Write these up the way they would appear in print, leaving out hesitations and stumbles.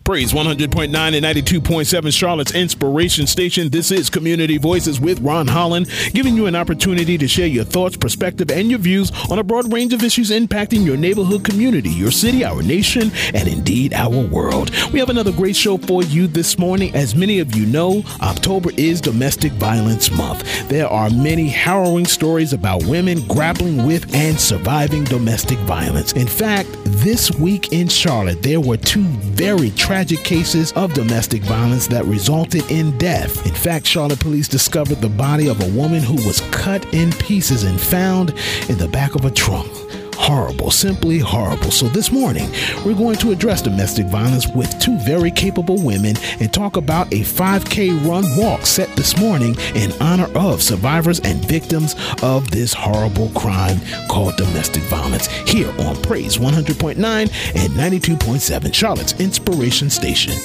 Praise 100.9 and 92.7 Charlotte's Inspiration Station. This is Community Voices with Ron Holland, giving you an opportunity to share your thoughts, perspective, and your views on a broad range of issues impacting your neighborhood, community, your city, our nation, and indeed our world. We have another great show for you this morning. As many of you know, October is Domestic Violence Month. There are many harrowing stories about women grappling with and surviving domestic violence. In fact, this week in Charlotte, there were two very tragic cases of domestic violence that resulted in death. In fact, Charlotte police discovered the body of a woman who was cut in pieces and found in the back of a trunk. Horrible, simply horrible. So this morning, we're going to address domestic violence with two very capable women and talk about a 5K run walk set this morning in honor of survivors and victims of this horrible crime called domestic violence here on Praise 100.9 and 92.7 Charlotte's Inspiration Station.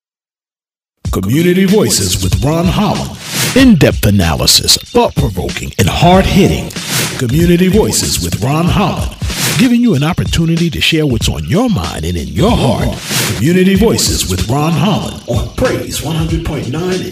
Community Voices with Ron Holland. In-depth analysis, thought-provoking, and hard-hitting. Community Voices with Ron Holland, giving you an opportunity to share what's on your mind and in your heart. Community Voices with Ron Holland on Praise 100.9 and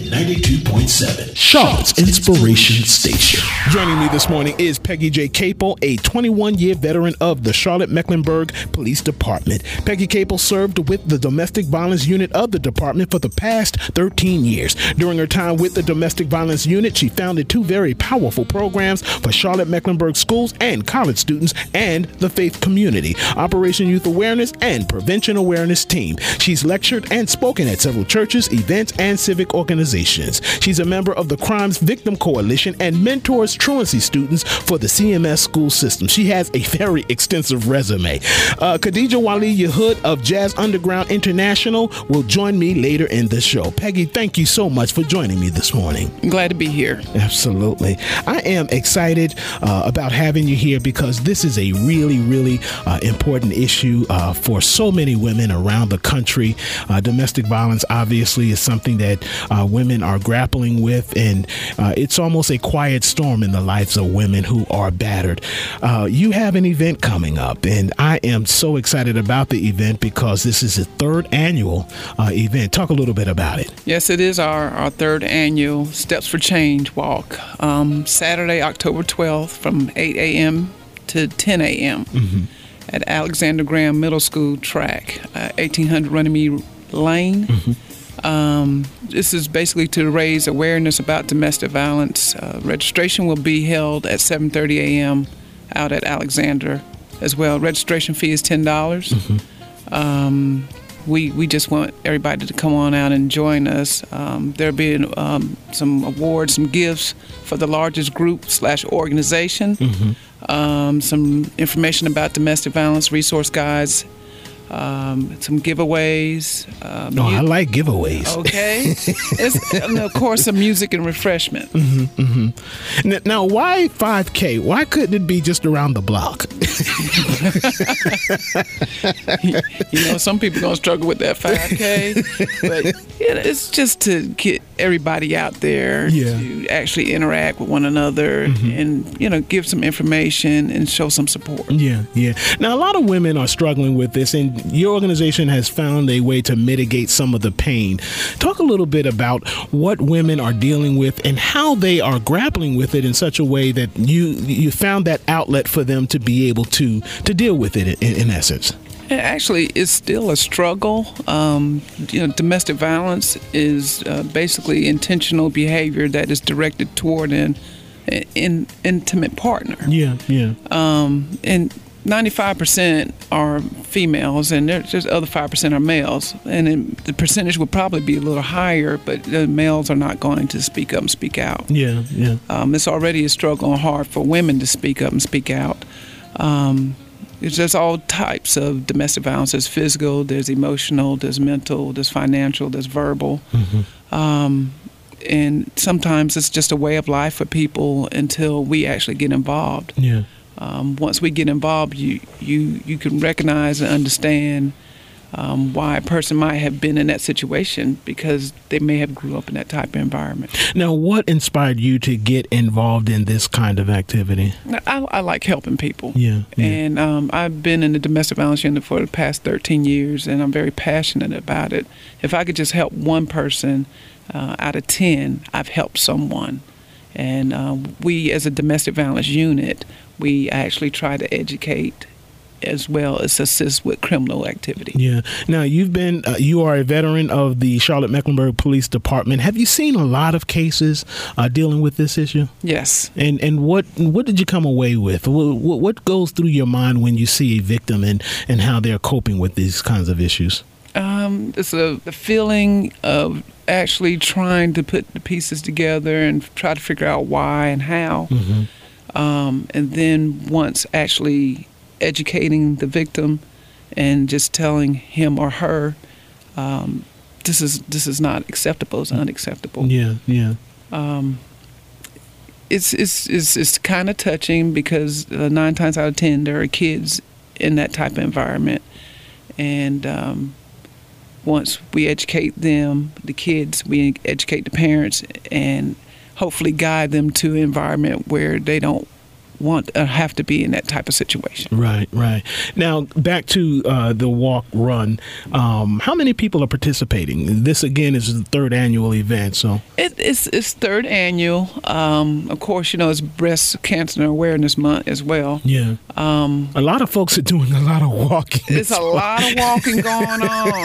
92.7, Charlotte's Inspiration Station. Joining me this morning is Peggy J. Capel, a 21-year veteran of the Charlotte-Mecklenburg Police Department. Peggy Capel served with the Domestic Violence Unit of the department for the past 13 years. During her time with the Domestic Violence Unit, she founded two very powerful programs for Charlotte-Mecklenburg schools and college students and the faith community, Operation Youth Awareness and Prevention Awareness Team. She's lectured and spoken at several churches, events, and civic organizations. She's a member of the Crimes Victim Coalition and mentors truancy students for the CMS school system. She has a very extensive resume. Khadija Wali Yehud of Jazz Underground International will join me later in the show. Peggy, thank you so much for joining me this morning. I'm glad to be here. Absolutely. I am excited about having you here because this is a really important issue for so many women around the country. Domestic violence obviously is something that women are grappling with, and it's almost a quiet storm in the lives of women who are battered. You have an event coming up, and I am so excited about the event because this is the third annual event. Talk a little bit about it. Yes, it is our third annual Steps for Change walk. Saturday, October 12th from 8 a.m. to 10 a.m. At Alexander Graham Middle School track, 1800 Runnymede Lane. This is basically to raise awareness about domestic violence. Registration will be held at 7:30 a.m. out at Alexander as well. Registration fee is $10. We just want everybody to come on out and join us. There'll be some awards, some gifts for the largest group/organization. Some information about domestic violence, resource guides, some giveaways. I like giveaways. Okay. And of course, some music and refreshment. Now, why 5K? Why couldn't it be just around the block? Some people are going to struggle with that 5K, but it's just to get everybody out there to actually interact with one another and, give some information and show some support. Yeah. Now, a lot of women are struggling with this, and your organization has found a way to mitigate some of the pain. Talk a little bit about what women are dealing with and how they are grappling with it in such a way that you found that outlet for them to be able to deal with it in essence. Actually, it's still a struggle. Domestic violence is basically intentional behavior that is directed toward an intimate partner. And 95% are females, and there's just other 5% are males. And the percentage would probably be a little higher, but the males are not going to speak up and speak out. It's already a struggle and hard for women to speak up and speak out. There's just all types of domestic violence. There's physical, there's emotional, there's mental, there's financial, there's verbal. And sometimes it's just a way of life for people until we actually get involved. Once we get involved, you can recognize and understand why a person might have been in that situation, because they may have grew up in that type of environment. Now, what inspired you to get involved in this kind of activity? I like helping people. Yeah. And I've been in the domestic violence unit for the past 13 years, and I'm very passionate about it. If I could just help one person out of 10, I've helped someone. And we, as a domestic violence unit, we actually try to educate as well as assist with criminal activity. Yeah. Now, you are a veteran of the Charlotte-Mecklenburg Police Department. Have you seen a lot of cases dealing with this issue? Yes. And what did you come away with? What goes through your mind when you see a victim and how they're coping with these kinds of issues? It's the feeling of actually trying to put the pieces together and try to figure out why and how. And then once actually educating the victim and just telling him or her, this is not acceptable. It's unacceptable. Yeah. It's kind of touching, because 9 times out of 10 there are kids in that type of environment, and once we educate them, the kids, we educate the parents, and hopefully guide them to an environment where they don't have to be in that type of situation. Right. Now, back to the walk run. How many people are participating? This again is the 3rd annual event, so it's 3rd annual. Of course, it's Breast Cancer Awareness Month as well. Yeah. A lot of folks are doing a lot of walking. There's a lot of walking going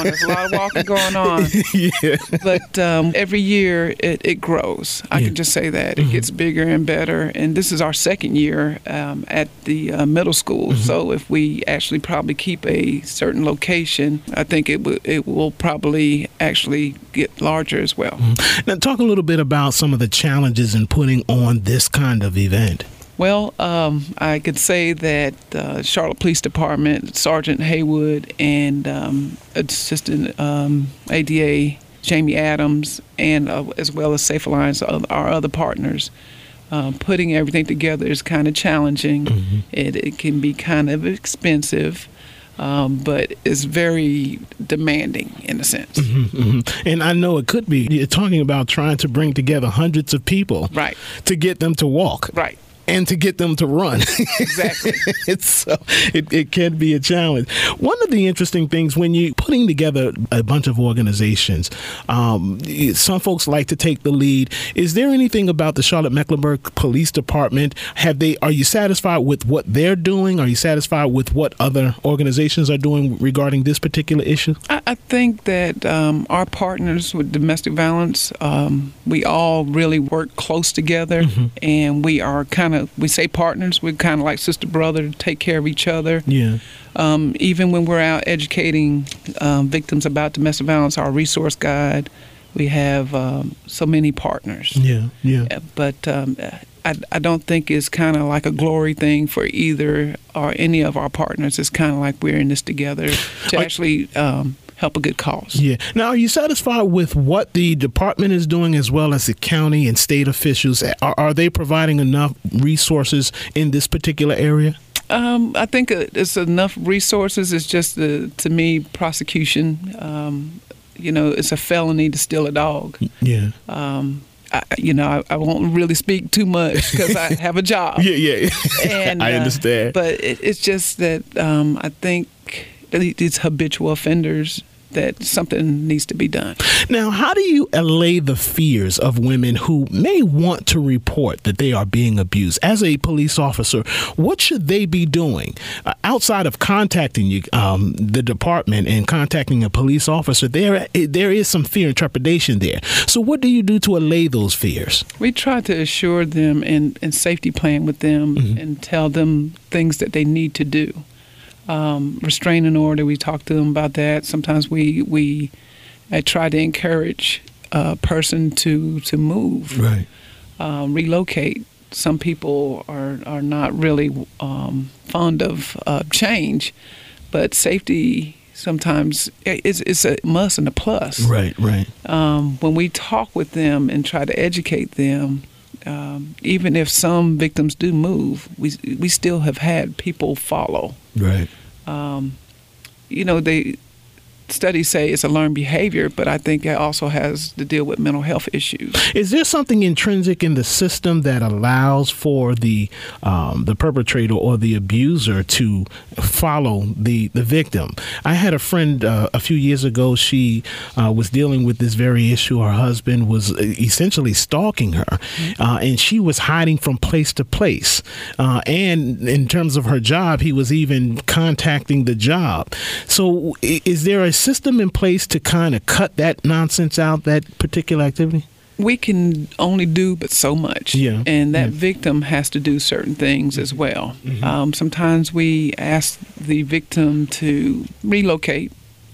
on. Yeah. But every year it grows. I can just say that it gets bigger and better. And this is our 2nd year at the middle school. So if we actually probably keep a certain location, I think it will probably actually get larger as well. Now, talk a little bit about some of the challenges in putting on this kind of event. Well, I could say that Charlotte Police Department, Sergeant Haywood, and Assistant ADA Jamie Adams, and as well as Safe Alliance, our other partners, putting everything together is kind of challenging. It can be kind of expensive, but it's very demanding in a sense. And I know it could be. You're talking about trying to bring together hundreds of people, right, to get them to walk. Right. And to get them to run. Exactly. It can be a challenge. One of the interesting things when you're putting together a bunch of organizations, some folks like to take the lead. Is there anything about the Charlotte-Mecklenburg Police Department? Are you satisfied with what they're doing? Are you satisfied with what other organizations are doing regarding this particular issue? I think that our partners with domestic violence, we all really work close together, and we are we say partners. We're kind of like sister, brother, to take care of each other. Yeah. Even when we're out educating victims about domestic violence, our resource guide, we have so many partners. Yeah. But I don't think it's kind of like a glory thing for either or any of our partners. It's kind of like we're in this together to actually help a good cause. Yeah. Now, are you satisfied with what the department is doing as well as the county and state officials? Are they providing enough resources in this particular area? I think it's enough resources. It's just, to me, prosecution. It's a felony to steal a dog. Yeah. I won't really speak too much because I have a job. Yeah. And, I understand. But it's just that I think these habitual offenders, that something needs to be done. Now, how do you allay the fears of women who may want to report that they are being abused? As a police officer, what should they be doing? Outside of contacting the department and contacting a police officer, there is some fear and trepidation there. So what do you do to allay those fears? We try to assure them and safety plan with them and tell them things that they need to do. Restraining order, we talk to them about that. Sometimes I try to encourage a person to move, right, relocate. Some people are not really fond of change, but safety sometimes is a must and a plus. Right. When we talk with them and try to educate them, even if some victims do move, we still have had people follow. Right. studies say it's a learned behavior, but I think it also has to deal with mental health issues. Is there something intrinsic in the system that allows for the perpetrator or the abuser to follow the victim? I had a friend a few years ago. She was dealing with this very issue. Her husband was essentially stalking her, and she was hiding from place to place. And in terms of her job, he was even contacting the job. So is there a system in place to kind of cut that nonsense out, that particular activity? We can only do but so much. Yeah. And that victim has to do certain things as well. Mm-hmm. Sometimes we ask the victim to relocate,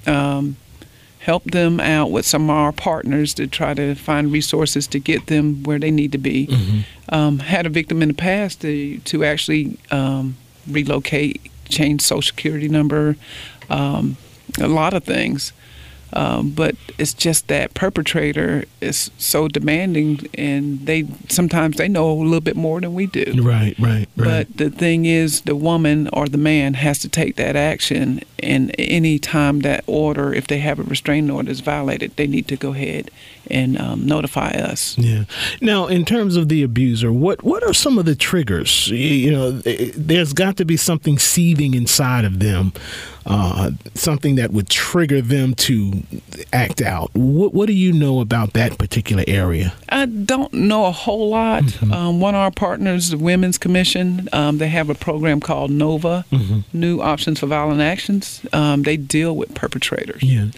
help them out with some of our partners to try to find resources to get them where they need to be. Mm-hmm. Had a victim in the past to actually relocate, change social security number, a lot of things. But it's just that perpetrator is so demanding, and sometimes they know a little bit more than we do. Right. But the thing is, the woman or the man has to take that action, and any time that order, if they have a restraining order, is violated, they need to go ahead and notify us. Yeah. Now, in terms of the abuser, what are some of the triggers? There's got to be something seething inside of them, something that would trigger them to act out. What do you know about that particular area? I don't know a whole lot. Mm-hmm. One of our partners, the Women's Commission, they have a program called NOVA, mm-hmm. New Options for Violent Actions. They deal with perpetrators. Yeah.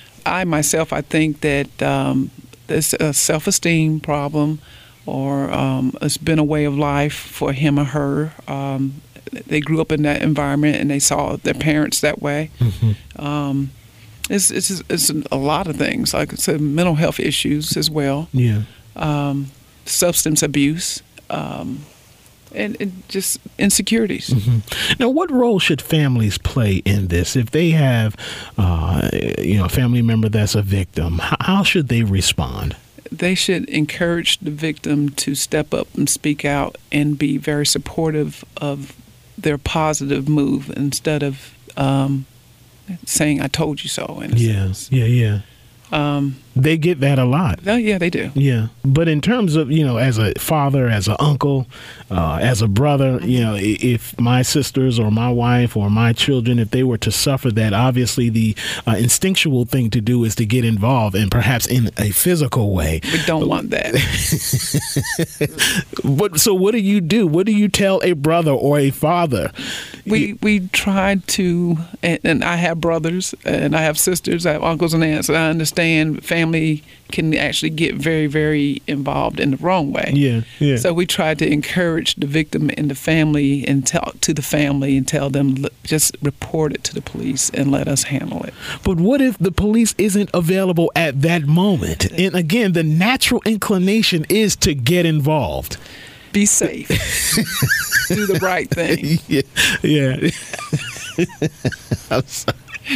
I think that it's a self-esteem problem, or it's been a way of life for him or her. They grew up in that environment and they saw their parents that way. Mm-hmm. It's a lot of things, like I said, mental health issues as well. Yeah. Substance abuse. And just insecurities. Mm-hmm. Now, what role should families play in this? If they have, a family member that's a victim, how should they respond? They should encourage the victim to step up and speak out and be very supportive of their positive move instead of saying, "I told you so." Yeah. They get that a lot. Oh, yeah, they do. Yeah. But in terms of, as a father, as an uncle, as a brother, if my sisters or my wife or my children, if they were to suffer that, obviously the instinctual thing to do is to get involved, and perhaps in a physical way. We don't want that. So what do you do? What do you tell a brother or a father? We tried to, and I have brothers and I have sisters, I have uncles and aunts, and I understand family can actually get very, very involved in the wrong way. Yeah. So we tried to encourage the victim and the family and talk to the family and tell them, look, just report it to the police and let us handle it. But what if the police isn't available at that moment? And again, the natural inclination is to get involved. Be safe. Do the right thing. Yeah. I'm sorry.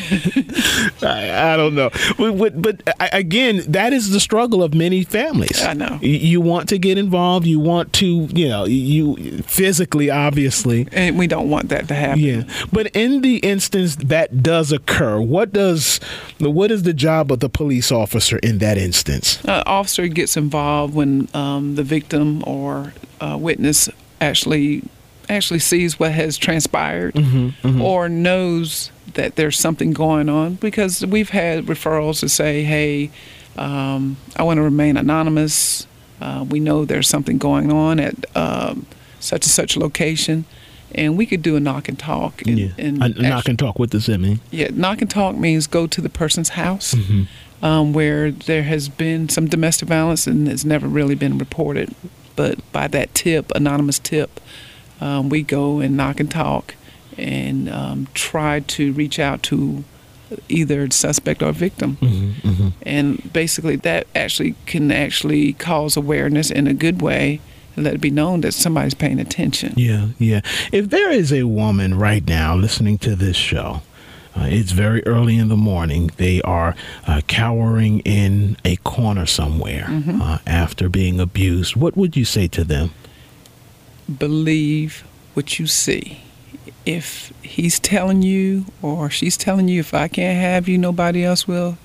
I don't know. But again, that is the struggle of many families. I know. You want to get involved. You want to, you physically, obviously. And we don't want that to happen. Yeah. But in the instance that does occur, what is the job of the police officer in that instance? Officer gets involved when the victim or witness actually sees what has transpired, mm-hmm, mm-hmm. or knows that there's something going on, because we've had referrals to say, hey, I want to remain anonymous. We know there's something going on at such and such location, and we could do a knock and talk. Knock and talk, what does that mean? Yeah, knock and talk means go to the person's house, mm-hmm. Where there has been some domestic violence and it's never really been reported. But by that tip, anonymous tip, we go and knock and talk and try to reach out to either the suspect or victim. Mm-hmm, mm-hmm. And basically that can cause awareness in a good way, and let it be known that somebody's paying attention. Yeah. If there is a woman right now listening to this show, it's very early in the morning. They are cowering in a corner somewhere, mm-hmm. After being abused. What would you say to them? Believe what you see. if he's telling you or she's telling you, if I can't have you, nobody else will,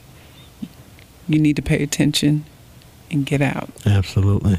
you need to pay attention and get out. Absolutely.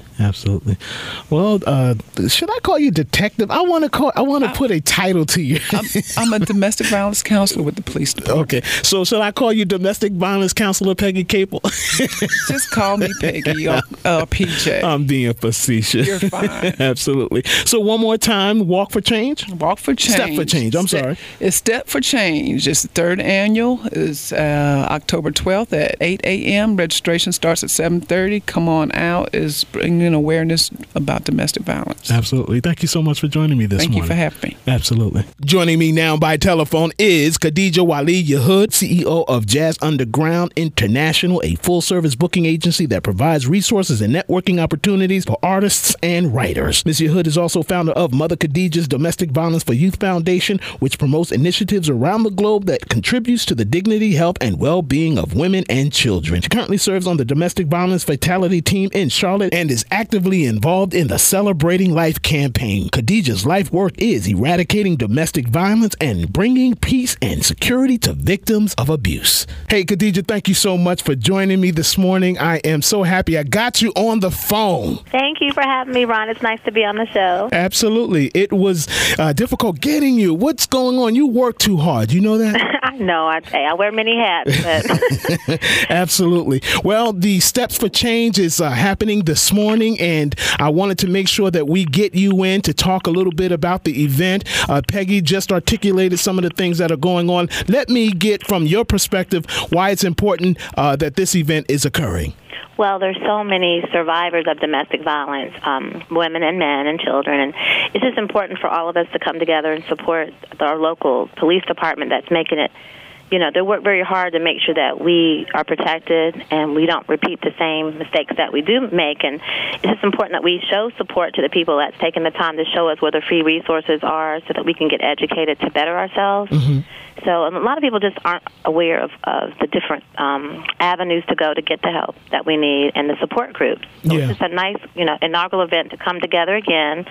Well, should I call you detective? I want to put a title to you. I'm a domestic violence counselor with the police department. Okay, so should I call you domestic violence counselor Peggy Capel? Just call me Peggy or PJ. I'm being facetious. You're fine. Absolutely. So one more time, Walk for Change? Walk for Change. Step for Change. I'm sorry. It's Step for Change. It's the third annual. It's October 12th at 8 a.m. Registration starts at 7:30. Come on out. Is bringing awareness about domestic violence. Absolutely. Thank you so much for joining me this morning. Thank you for having me. Absolutely. Joining me now by telephone is Khadija Wali Yehud, CEO of Jazz Underground International, a full-service booking agency that provides resources and networking opportunities for artists and writers. Ms. Yehud is also founder of Mother Khadija's Domestic Violence for Youth Foundation, which promotes initiatives around the globe that contributes to the dignity, health, and well-being of women and children. She currently serves on the Domestic Violence Fatality team in Charlotte and is actively involved in the Celebrating Life campaign. Khadija's life work is eradicating domestic violence and bringing peace and security to victims of abuse. Hey, Khadija, thank you so much for joining me this morning. I am so happy I got you on the phone. Thank you for having me, Ron. It's nice to be on the show. Absolutely. It was difficult getting you. What's going on? You work too hard. You know that? I know. I wear many hats. But Absolutely. Well, the Steps for Change is happening this morning, and I wanted to make sure that we get you in to talk a little bit about the event. Peggy just articulated some of the things that are going on. Let me get from your perspective why it's important that this event is occurring. Well, there's so many survivors of domestic violence, women and men and children, and it's just important for all of us to come together and support our local police department that's making it. You know, they work very hard to make sure that we are protected and we don't repeat the same mistakes that we do make. And it's just important that we show support to the people that's taking the time to show us where the free resources are so that we can get educated to better ourselves. Mm-hmm. So a lot of people just aren't aware of the different avenues to go to get the help that we need and the support groups. So It's just a nice, inaugural event to come together again,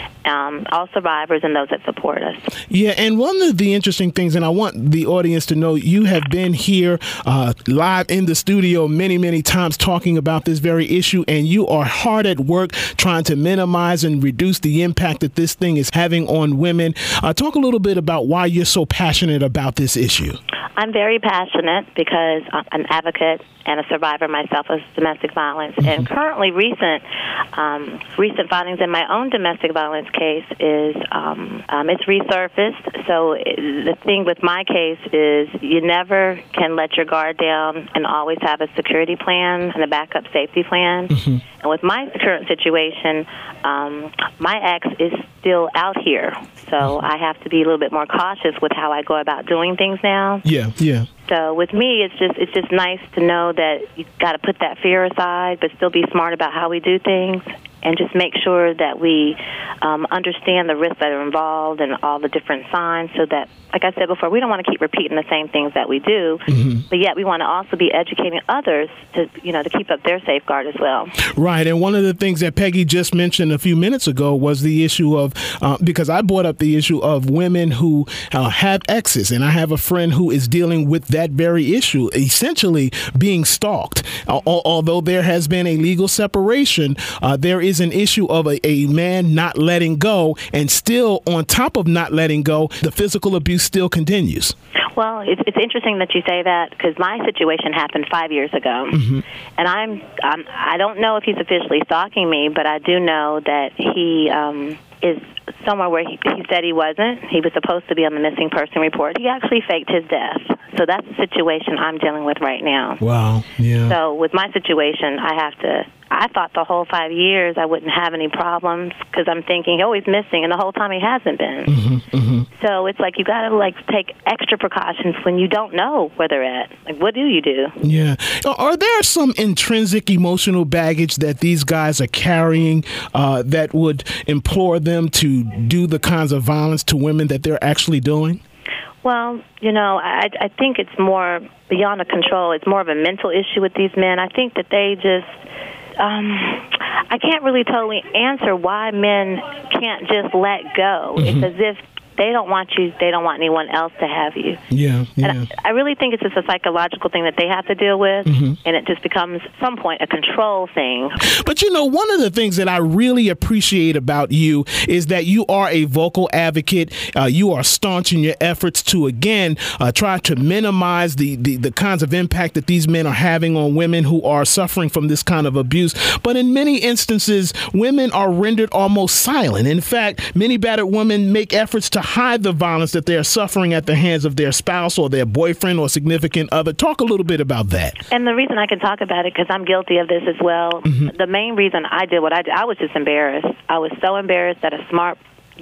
all survivors and those that support us. Yeah, and one of the interesting things, and I want the audience to know, you have been here live in the studio many, many times talking about this very issue, and you are hard at work trying to minimize and reduce the impact that this thing is having on women. Talk a little bit about why you're so passionate about this issue. I'm very passionate because I'm an advocate and a survivor myself of domestic violence. Mm-hmm. And currently, recent findings in my own domestic violence case is it's resurfaced. So the thing with my case is you never can let your guard down and always have a security plan and a backup safety plan. Mm-hmm. And with my current situation, my ex is still out here. So I have to be a little bit more cautious with how I go about doing things now. Yeah. So with me, it's just nice to know that you've got to put that fear aside, but still be smart about how we do things, and just make sure that we understand the risks that are involved and all the different signs, so that, like I said before, we don't want to keep repeating the same things that we do, mm-hmm. but yet we want to also be educating others to keep up their safeguard as well. Right, and one of the things that Peggy just mentioned a few minutes ago was the issue of, because I brought up the issue of women who have exes, and I have a friend who is dealing with that very issue, essentially being stalked. Although there has been a legal separation, there is an issue of a man not letting go, and still on top of not letting go, the physical abuse still continues. Well, it's interesting that you say that, because my situation happened 5 years ago, mm-hmm. and I don't know if he's officially stalking me, but I do know that he is somewhere where he said he wasn't. He was supposed to be on the missing person report. He actually faked his death. So that's the situation I'm dealing with right now. Wow. Yeah. So with my situation, I thought the whole 5 years I wouldn't have any problems, because I'm thinking, oh, he's missing, and the whole time he hasn't been. Mm-hmm, mm-hmm. So it's like you got to take extra precautions when you don't know where they're at. What do you do? Yeah. Are there some intrinsic emotional baggage that these guys are carrying that would implore them to do the kinds of violence to women that they're actually doing? Well, I think it's more beyond a control. It's more of a mental issue with these men. I think that they just... I can't really totally answer why men can't just let go. Mm-hmm. It's as if they don't want you. They don't want anyone else to have you. Yeah. And I really think it's just a psychological thing that they have to deal with, and it just becomes, at some point, a control thing. But, one of the things that I really appreciate about you is that you are a vocal advocate. You are staunch in your efforts to, again, try to minimize the kinds of impact that these men are having on women who are suffering from this kind of abuse. But in many instances, women are rendered almost silent. In fact, many battered women make efforts to hide the violence that they are suffering at the hands of their spouse or their boyfriend or significant other. Talk a little bit about that. And the reason I can talk about it, because I'm guilty of this as well, the main reason I did what I did, I was just embarrassed. I was so embarrassed that a smart,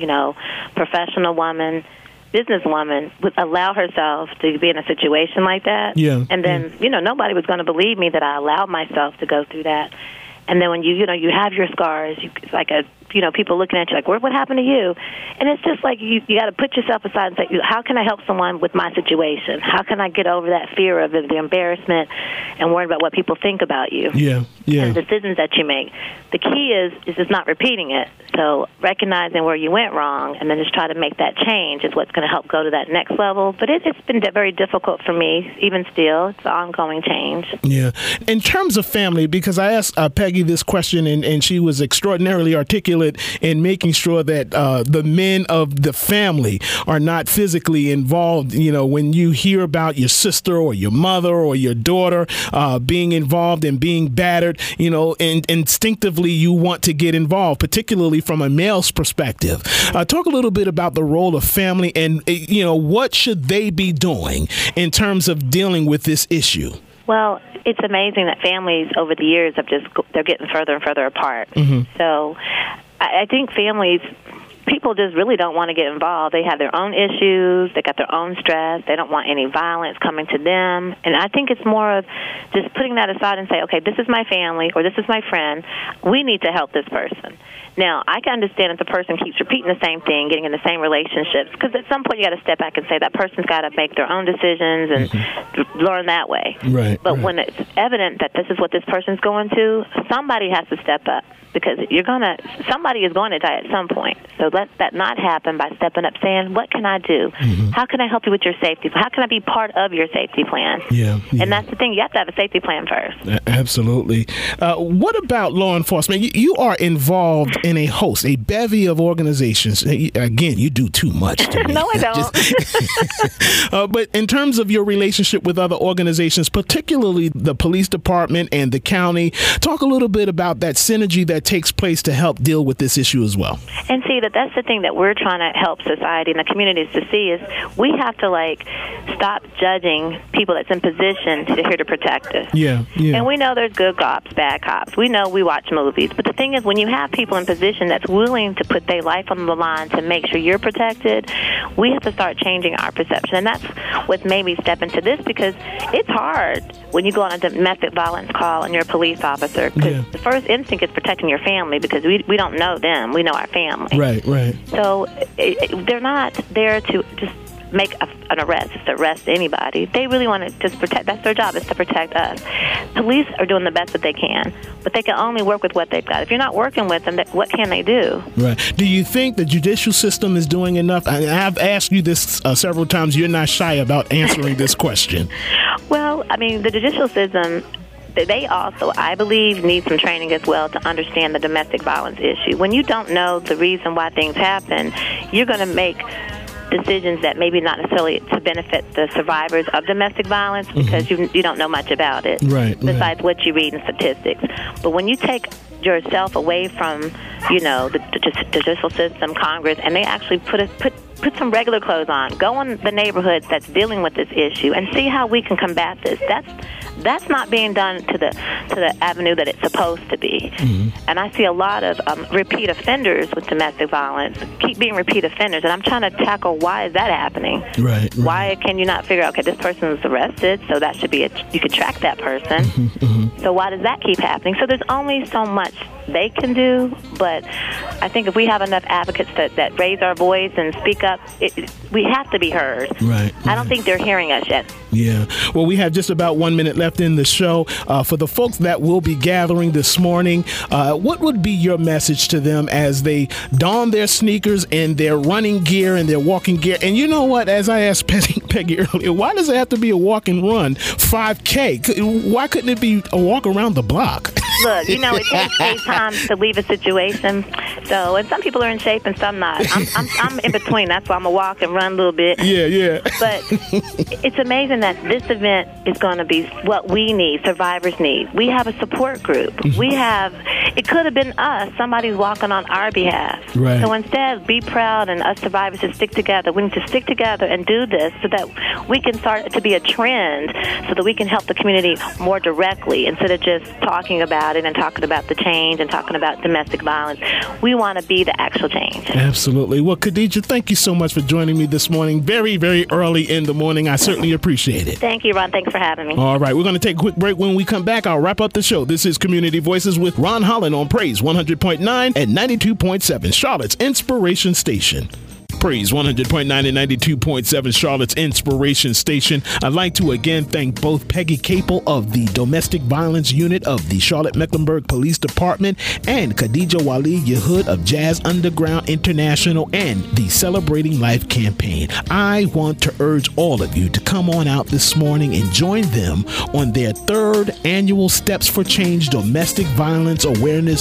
professional woman, businesswoman would allow herself to be in a situation like that. Yeah. And then, nobody was going to believe me that I allowed myself to go through that. And then when you have your scars, it's like people looking at you like, what happened to you? And it's just like you got to put yourself aside and say, how can I help someone with my situation? How can I get over that fear of the embarrassment and worry about what people think about you? Yeah. And decisions that you make. The key is just not repeating it. So recognizing where you went wrong and then just try to make that change is what's going to help go to that next level. But it's been very difficult for me, even still. It's an ongoing change. Yeah. In terms of family, because I asked Peggy this question, and she was extraordinarily articulate in making sure that the men of the family are not physically involved. When you hear about your sister or your mother or your daughter being involved and being battered, and instinctively you want to get involved, particularly from a male's perspective. Talk a little bit about the role of family and, what should they be doing in terms of dealing with this issue? Well, it's amazing that families over the years they're getting further and further apart. So I think people just really don't want to get involved. They have their own issues. They got their own stress. They don't want any violence coming to them. And I think it's more of just putting that aside and say, okay, this is my family or this is my friend. We need to help this person. Now, I can understand if the person keeps repeating the same thing, getting in the same relationships, because at some point you got to step back and say that person's got to make their own decisions and learn that way. Right. But when it's evident that this is what this person's going to, somebody has to step up, because somebody is going to die at some point. So let that not happen by stepping up, saying, what can I do? How can I help you with your safety? How can I be part of your safety plan? Yeah. And that's the thing. You have to have a safety plan first. Absolutely. What about law enforcement? You are involved in a bevy of organizations. Again, you do too much to me. No, I don't. But in terms of your relationship with other organizations, particularly the police department and the county, talk a little bit about that synergy that takes place to help deal with this issue as well. And see, that's the thing that we're trying to help society and the communities to see is we have to stop judging people that's in position to here to protect us. Yeah. And we know there's good cops, bad cops. We know we watch movies. But the thing is, when you have people in position that's willing to put their life on the line to make sure you're protected, we have to start changing our perception. And that's what made me step into this, because it's hard when you go on a domestic violence call and you're a police officer, because the first instinct is protecting your family, because we don't know them. We know our family. Right. So they're not there to just make an arrest, just arrest anybody. They really want to just protect. That's their job, is to protect us. Police are doing the best that they can, but they can only work with what they've got. If you're not working with them, what can they do? Right. Do you think the judicial system is doing enough? I've asked you this several times. You're not shy about answering this question. Well, the judicial system, they also, I believe, need some training as well to understand the domestic violence issue. When you don't know the reason why things happen, you're going to make decisions that maybe not necessarily to benefit the survivors of domestic violence, because you don't know much about it, besides what you read in statistics. But when you take yourself away from, the judicial system, Congress, and they actually put some regular clothes on, go in the neighborhoods that's dealing with this issue, and see how we can combat this. That's not being done to the avenue that it's supposed to be. And I see a lot of repeat offenders with domestic violence keep being repeat offenders, and I'm trying to tackle why is that happening. Right. Why can you not figure out, okay, this person was arrested, so that should be you could track that person. So why does that keep happening? So there's only so much they can do, but I think if we have enough advocates that raise our voice and speak up, we have to be heard. Right. I don't think they're hearing us yet. Yeah. Well, we have just about 1 minute left in the show. For the folks that will be gathering this morning, what would be your message to them as they don their sneakers and their running gear and their walking gear? And you know what? As I asked Peggy earlier, why does it have to be a walk and run 5K? Why couldn't it be a walk around the block? Look, it takes time to leave a situation. So, and some people are in shape and some not. I'm in between. That's why I'm going to walk and run a little bit. Yeah. But it's amazing that this event is going to be what we need, survivors need. We have a support group. It could have been us. Somebody's walking on our behalf. Right. So instead, be proud, and us survivors to stick together. We need to stick together and do this so that we can start it to be a trend, so that we can help the community more directly instead of just talking about it and talking about the change and talking about domestic violence. We want to be the actual change. Absolutely. Well, Khadijah, thank you so much for joining me this morning. Very, very early in the morning. I certainly appreciate it. Thank you, Ron. Thanks for having me. All right. We're going to take a quick break. When we come back, I'll wrap up the show. This is Community Voices with Ron Holland on Praise 100.9 and 92.7, Charlotte's Inspiration Station. Praise 100.9 and 92.7, Charlotte's Inspiration Station. I'd like to again thank both Peggy Capel of the Domestic Violence Unit of the Charlotte-Mecklenburg Police Department and Khadijah Wali Yehud of Jazz Underground International and the Celebrating Life campaign. I want to urge all of you to come on out this morning and join them on their third annual Steps for Change Domestic Violence Awareness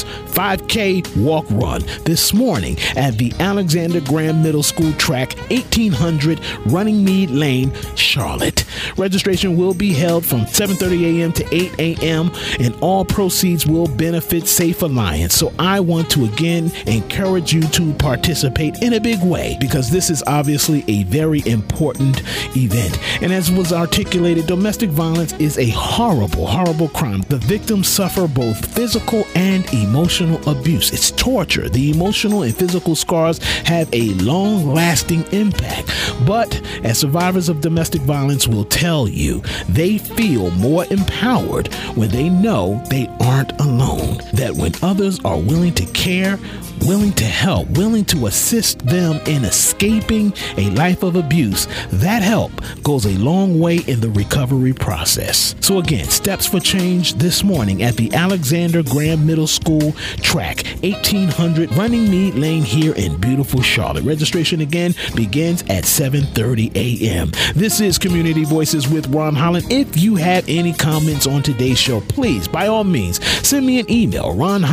5K Walk Run this morning at the Alexander Graham Middle School track, 1800 Runningmead Lane, Charlotte. Registration will be held from 7:30 a.m. to 8 a.m. and all proceeds will benefit Safe Alliance. So I want to again encourage you to participate in a big way, because this is obviously a very important event. And as was articulated, domestic violence is a horrible, horrible crime. The victims suffer both physical and emotional abuse. It's torture. The emotional and physical scars have a long-lasting impact. But as survivors of domestic violence will tell you, they feel more empowered when they know they aren't alone. That when others are willing to care, willing to help, willing to assist them in escaping a life of abuse, that help goes a long way in the recovery process. So again, Steps for Change this morning at the Alexander Graham Middle School track, 1800 Runningmead Lane here in beautiful Charlotte. Registration again begins at 7:30 a.m. This is Community Voices with Ron Holland. If you have any comments on today's show, please, by all means, send me an email,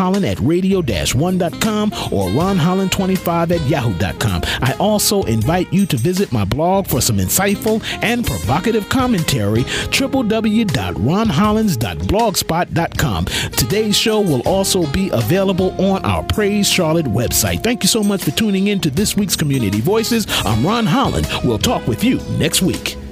ronholland@radio-1.com or ronholland25@yahoo.com. I also invite you to visit my blog for some insightful and provocative commentary, www.ronhollands.blogspot.com. Today's show will also be available on our Praise Charlotte website. Thank you so much for tuning in to this week's Community Voices. I'm Ron Holland. We'll talk with you next week.